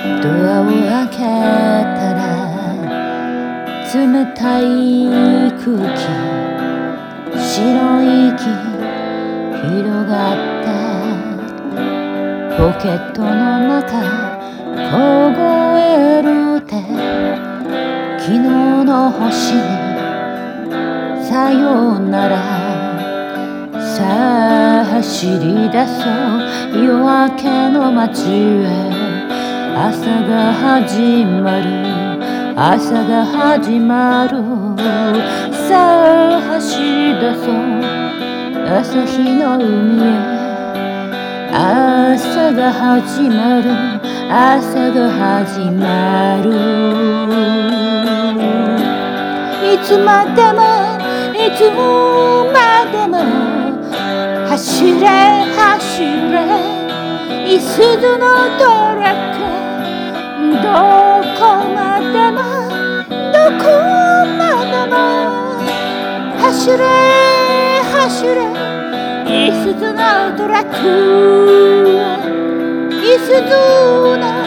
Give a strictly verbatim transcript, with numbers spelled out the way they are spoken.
ドアを開けたら冷たい空気、白い息広がった。ポケットの中凍える手、昨日の星にさよなら。さあ走り出そう夜明けの街へ。朝が始まる朝が始まる。さあ走り出そう朝日の海へ。朝が始まる朝が始まる。いつまでもいつまでも走れ走れいすゞのドラッグ。どこまでもどこまでも走れ走れいすゞのトラック。いすゞの